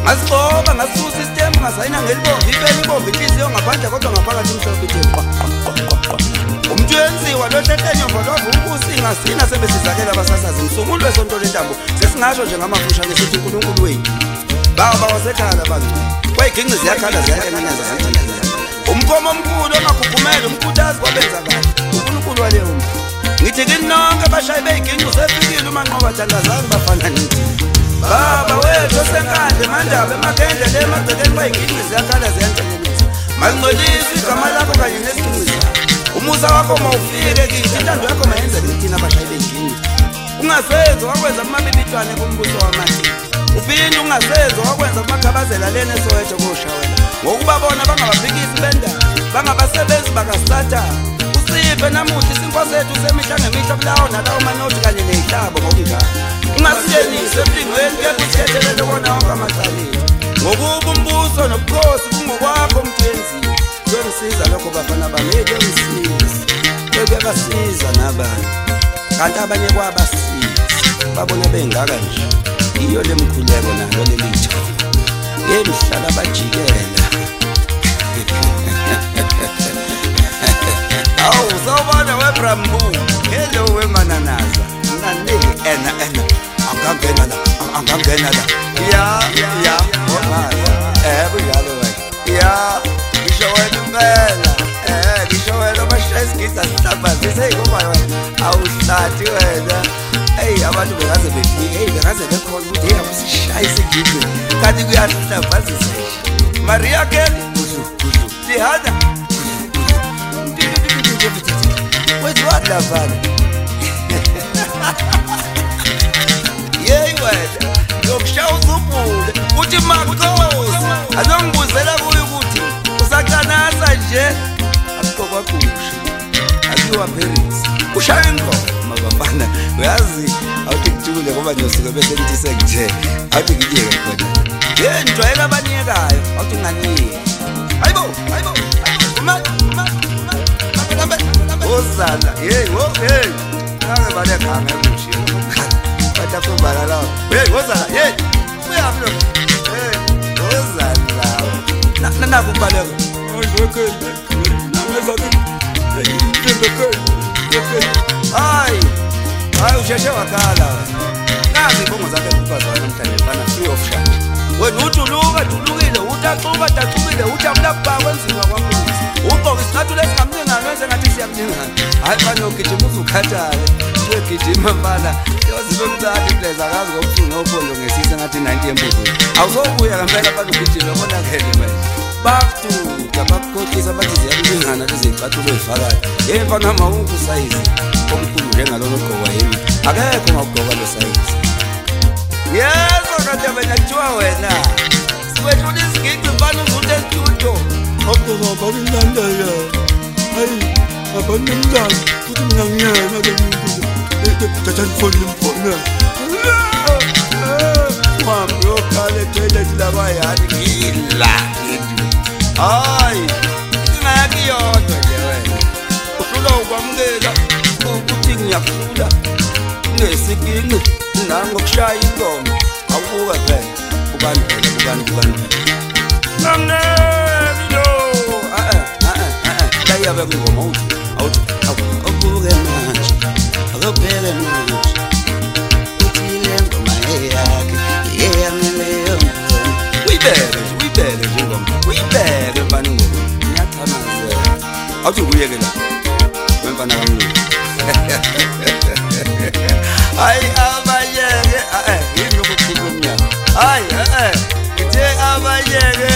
Ngasiqoba ngasusa system ngasayina ngelibomvu iphela ibomvu inhliziyo ngaphandle kodwa ngaphakathi umhlophe ithe qwa. Umuntu wenziwa lo hlekenyombo lova ukusinga sina sebesizakela abasasazi msungulu wesonto lentambo sesingasho nje ngamafushane sithi uNkulunkulu wethu. Baba wasekhala bantu. Kwayiginqi ziyakhala ziyakenanaza kanjani. Umkhomo omkhulu ongakhuphumela umkhuthazi kwabenza kahle. uNkulunkulu waleyo muntu. Ngithi kini nonke abashayi beyiginqi usefikile umanqoba thandazange bafana nithi. Baba wethu senkandle mandaba emakhendle emagcekeni kwayiginqi ziyakhala ziyankenanisa. Mangcolisi igama lakho kanye nesiqiniso. Umusa wakho mawufike kithi intando yakho mayenze thina abashayi beyiginqi. Ungasenzo wakwenza kumabibitwane kumbuso wamanje. Uphinde ungasenzo wakwenza kumakhabazela lena eSoweto koshawela. Ngokubabona bangabaphikisi bendaba, bangabasebenzi bakaSathane. Usiphe namuhla isinkwa sethu semihla ngemihla kulawo nalawo manothi kanye nezihlabo ngokunjalo. Ungasiyenise emlingweni kepha usithethelele wona wonke amacaleni. Ngokuba umbuso nobukhosi kungokwakho mthenzi. Kuyongisiza lokho bafana bami, kuyongisiza. Kuyabasiza nabanye. Kanti abanye kwabasiza. Babona bengaka nje. Iyo lemkhuleko nalo lelitho. Yemhlala bajikela. Awu sawubona weBrambu. Hello wemananaza. Nani ena angangena la. Ya. Buyalo wena. Ya. Ngisho wena impela. Ngisho wena abashayisgisa sihlaba siseyikuba wena. Awuhlathi wena. Hey abantu bengaze befike, bengaze bekhona ukuthi usishayise igizwe. Kanti kuyahlabazisa. Maria Kelly, Lihana. Where's what lavana? Yey wena, yokushaya uzubule. Uthi makosi, azongibuzela kuyo ukuthi usacanasa nje akukho kusha. Akiwa Paris. Ushaya ingoma bafana. Uyazi awuthi kujule ngoba ngiyosuka bese ngithi senje. Awuthi ngiyeke khona. Njwayela abaniyekayo, awuthi nganiyeke. Hayibo. Uma. Ozala, hey. Ngake bale khanga ekushilo. Batha kumbala lawo. Hey, ozala, hey. Uyaphi lo? Hey, ozala. Nana kumbaleko. Ngeke. Namezake. Hayi usheshe wakhala. Nazi ibongo zakhe kuphazana namhlanje bana free of charge. Wena utulukile, utacukile, ujabula kubakwa enzima kwaMfundisi. Ugqoka isicathulo esingamningana wenze ngathi siyamningana. Hayi bani ugijima uzukhathale. Uyogijima mbala. Yozibe mthatha ipleza akazi ngobusuku nophondo ngesise ngathi 90 empuzweni. Awusobuya ngempela bani ugijima bonakele manje. Bakuduka bakukhohlisa bathi ziyalingana lezi zicathulo ezifakayo. Yemfana mawungu size omkhulu njengalona ogqoka yimi. Akekho ngokugqoka lo size. Yeso kade benyathwa wena. Siwethula isigidi mfana uzuthe studio. Ogqoka bakulandela. Hayi, abanemntana kuthi mina ngiyena ke umuntu. Thatha ifoni mfona. Mama yokhale toilet labayani ngila. Hayi, ngiyakiyodwa nje wena. Uhlula ukwamukela ukuthi ngiyakhula. Ngesikinqi nangokushaya ingoma. Awubuka phela. Ubani phela. Ngamnemi lo. Layabe ngoma uthi. Awubuke manje. Akubheke manje. Uthi le ngoma yakhe. Yeyangeleyo. Uyibeke nje ngoma. Uyibeke mfana ngoma. Ngiyathamazela. Awuthi uyeke la. Wemfana kamlungu. Hayi abayeke yini ukukhuluma. Hayi ngithe abayeke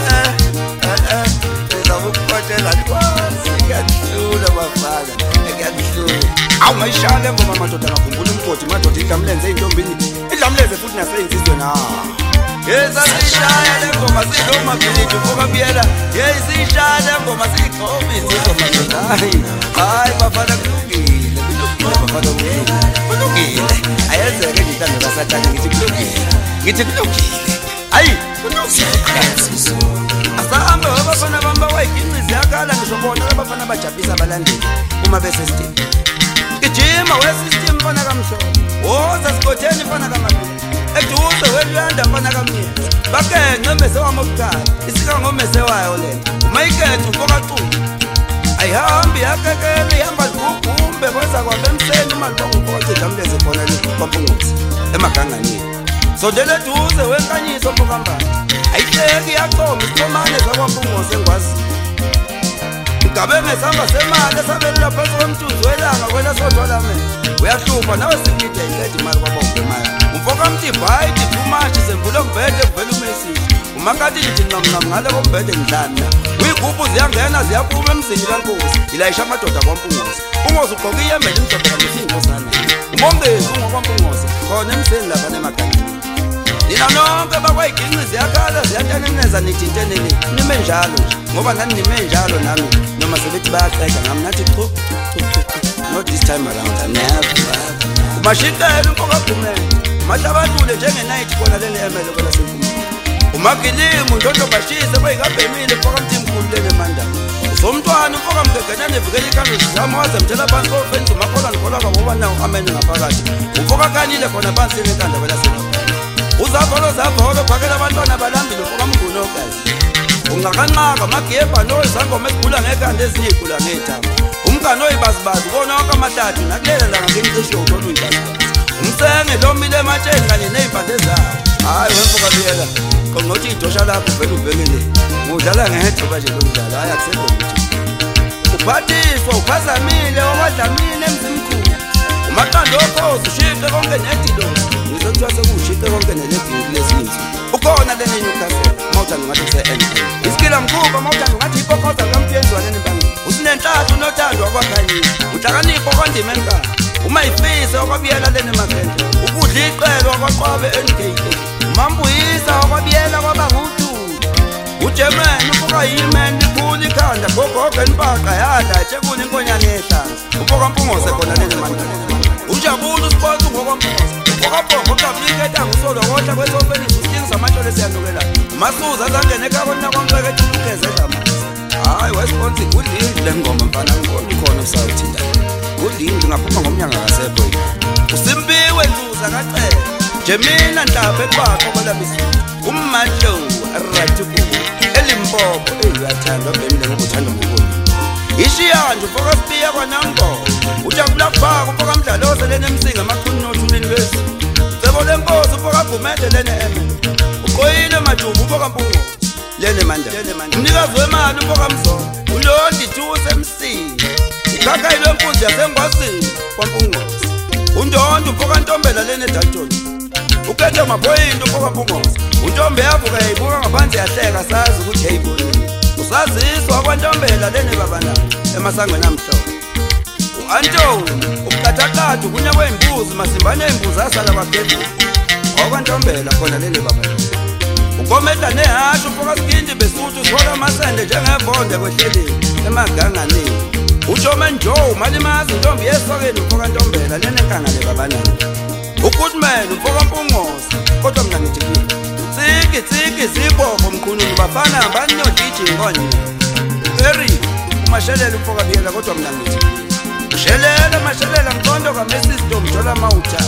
ezabukuphathela kwazi ngiyahlula bafana ngiyahlula. Awu mayishale ngoma madoda ngakhumbula umkhothi madoda idlamlenze intombini idlamlenze futhi naseyinsizwe na. Yesashaya le ngoma sidoma philithi ngoba biyela yesishaya ngoma sikhombi sizoma. Hayi bafana kulungile bafana kulungile. Ayenzeke nje intando kaSathane ngithi kulungile. Hayi kulungile. Asahamba abafana bamba wayiginqi ziyakhala ngisho bona abafana bajabulisa abalandeli uma bese stage. Gijima we system mfana kamhlobo. Woza sikotheni mfana kaMabili. eduze weluyanda mfana kaMyezi bakenxe mese wamokukhala isika ngomese wayo lena umayikethe umfokaqulu ayihambi yakekele ihamba ligugumbe kwenza kwabemseni imali bangumfokacida mleze khona kwaMpunguzi emaganganeni sondele eduze wenkanyiso mfokambani ayihleki yaqoma isithomane zakwaMpunguzi engwazi ngabe ngesamba semali esabelula phansi komthunzi welanga kwela sodwa mina uyahlupha nawe sikunide ihledi imali kwabonke imali umfokamtiba hayi too much semvula umbhede kuvela umessage umakati lithi ncamncam ngale kombhede ngidlana uyigubhu ziyangena ziyaphuma emzini kaNkosi ilayisha amadoda kwaMpunguzi Punguzi ugqoke iyembe limhlophe kanti umongezi ungokwaMpunguzi khona emseni lapha nemagangeni nina nonke bakwayiginqi ziyakhala ziyataneneza nithinteneni nime njalo nje ngoba nani nime njalo nami noma sebethi bayaqeda ngami nathi chu not this time around never umashikela umfokagumele mahlabalule njengenight khona leli emele kwela semfundo umagilimu ndondo bashise bayikabhemile umfokamthimkhulu lele manda usomntwana umfokamgegena nevikela ikhamera zama wazemthela phansi kofenzi umakhola nikholwa ngoba nawo amene ngaphakathi umfokakanile khona phansi enkanda kwela semfundo uzavolo phakela abantwana balambile umfokamnguni ogazi ungakanqaka amagebha noyizangoma esigula ngekanda ezinye igula ngethamba umngane oyibazibazi kona wonke amahladi nakulela langa ngemcisho uthola uyibazibazi umsenge lomile ematsheni kanye ney'mpande zawo hhayi wemfokabiyela kongothi idosha lakho vele uvekele ngudlala ngedloba nje lomdlalo hhayi akusekho ukuthi uphathiswa uphazamile wakwadlamini emzimkhulu umaqanda okhozi ushiqe konke nedilosi ngizokuthiwa sekuwushiqe konke nelebhinki lezinzi ukhona lene Newcastle mawuthanda ungathi kuse-NA isikila mkhuba mawuthanda ungathi yipokhoza kaMpiyenzwane nembangeni usinenhlathu unothando wakwakhanyisa uhlakanipho kwandima enkala uma yifise wakwabiyela lene magende ukudla iqelo wakwaqwabe NKK umambuyisa wakwabiyela kwabanguTulu uJemeni umfokayimeni likhulu ikhanda gogoge nibhaqa yadla etshekuni inkonyane yehlanzi umfokaMpunguzi khona lene mandela ujabula uSport ngokwaMpunguzi umfokabhongo uqabliketa ngusolo kodla kwesofeni usikingiza amantshole siyanukela umasuza azangene ekhakona kwamfeketha ulukeze edlamanzi hhayi wesponsi kudlindi le ngoma mfana ngibona ukhona usawuthinda kudlindi ngaphuma ngomnyanga kasekho yini usimpiwe nzuza kacela Jemina Nhlaphe kwakho kwalabisi ummatlo aratiku elimpopo eyathandwa bemile ngokuthanda ngokuni ishiya nje umfokasipiya kwanango ujabula kubhaka umfokamdlaloze lene emsinga amaqhuni nothulini lwezi cebo lenkosi umfokagumede lene eme uqoyile majubu umfokampunguzi lene manda umnikazi wemali umfokamzongo ulondi thuse emsini ikhakha yile mpunzi yasengwazini kwaMpunguzi undondo umfokantombela lene Dalton ukhethe maphoyinto umfokampunguzi untombe yavuka yayibuka ngaphansi yahleka sazi ukuthi yayibonile usaziswa kwantombela lene babana emasangweni amhlophe u-Antoni ubuqataqathu kunya kwey'mbuzi masimbane ey'mbuzi asala kwaGedlula okwantombela khona lene babana ukomedla nehashe umfokasikindi besuthu sithola amasende njengevonde kwehleleni emaganganeni uJoman Joe malimazi intombi yesokeni umfokantombela lene nkangale babanani uGoodman umfokampunguzi kodwa mina ngithi tsiki zibopho mkhululi bafana banyodiji ngonye Eric umashelela umfokabiyela kodwa mina ngithi ushelela mashelela mqondo kaMrs Domjola Mawutha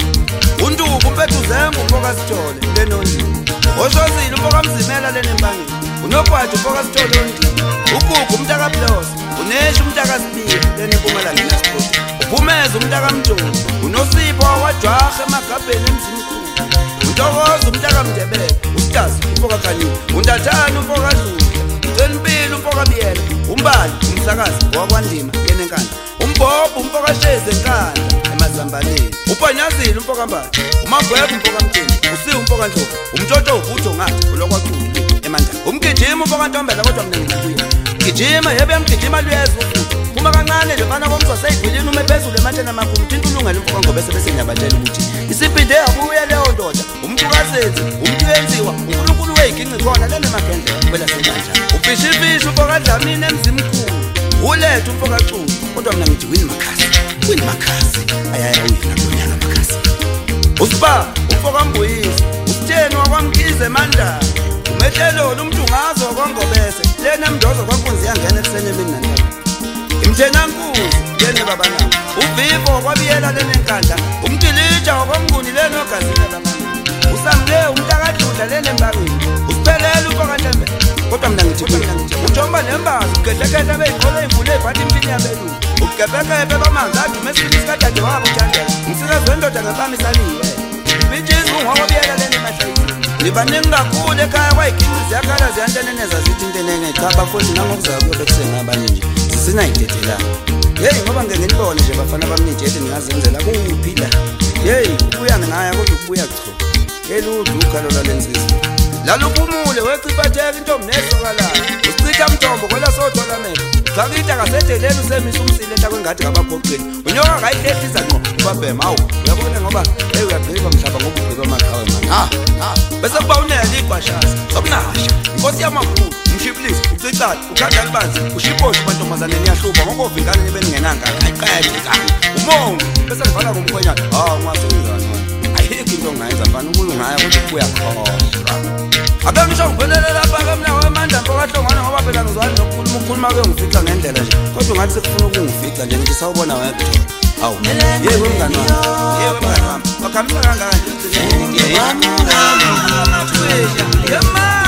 unduku umpethu zembu umfokasithole lenondi oshozile umfokamzimela lene mbangeni unobhwathi umfokasithole ondi ugugu umntakablosi unesha umntakasibiya lene Mpumalanga nasport uphumeza umntakamjoli unosipho wakwaJwaha emagabheni emzimkhulu untokoza umntakamndebele usitazi umfokakhanyile undathana umfokadlula uThenipile umfokabiyela umbali umhlakazi wakwandima lene nkanda umbhobho umfokasheze enkanda emazambaleni uPanyazile umfokambathi umagwebo umfokamthini usiwe umfokandlovu umtshotho ubutho ngathi ulokwaqulu emandla umgijima umfokantombela kodwa mina ngikuye gijima yebe mgijima luyeza ufuthi uma kancane le mfana komzwa seyigwilini ume phezulu ematsheni amakhulu thinta ulungele umfokangobe sebesenyabatshela ukuthi isiphinde abuye leyo ndoda umntukazenzi umuntu wenziwa uNkulunkulu weyiginqi khona lene magendlela kwela senjanja ubhishifishi umfokadlamini emzimkhulu ulethe umfokaculu kodwa mina ngithi wini makhasi ayaya uyena kunyanga makhasi uSpa umfokambuyisi usitheni wakwamkhize mandala umehlelolo umuntu ngazo kwangobese lena mndozo kwaNkunzi yangena ekuseni emini nantamba imthenankunzi lene babana uVivo kwabiyela lene nkandla umgilitsha wakwamnguni lene ogazini babana samle umntakaduda lene mbangini usiphelele ufokatembe kodwa mina ngithi uthomba nembazi ugehlekehla beyiqole imvule ebhathi impini yabelungu ugebhekebe bamanzi adume esifini sikadade wabo uthandela ngisikezwe indoda ngebamisaniwe ibitshisi ungwakobiyela lene mahlayisi libaningi kakhulu ekhaya kwayigini ziyakhala ziyanteneneza zithi intenene chaba futhi nangokuzakuyo bekusengabanye nje zisinayidedelayo yeyi ngoba ngeke nibone nje bafana bamnijete ningazenzela kuphila yeyi ukubuya ngaya kodwa ukubuya cho yeludla ukhalo lwalensizwa laluphumule weciphatheka intombi nesokalayo usichitha mthombo kwela sothola mehlo Zakita kasedeleni usemisa umsile entakwengathi ngabaphoqeni unyoka kayihlehliza ngqo ubabhema awu uyabona ngoba uyagqiba mhlaba ngoba ugqiba amaqhawe manje bese kuba unele iqwashaza sokunasha inkosi yamakhulu umshiplisi ucicala ukhanda libanzi ushiposhe amantombazane niyahluba ngoba uvingane nibe ningenanga ayiqede umongo bese ngivala ngomkhonyana ungasenzani ayikho into ongayenza mfana ukulungaya ukuthi kubuya khohlwa Abengisho ngiphelele lapha ke mina wemandla mpokahlongana ngoba phela ngizwani nokukhuluma ukukhuluma ke ngifica ngendlela nje kodwa ngathi sekufuna ukungifica nje ngithi sawubona wethu awu yebo mngani wami wakhambisa kangaka nje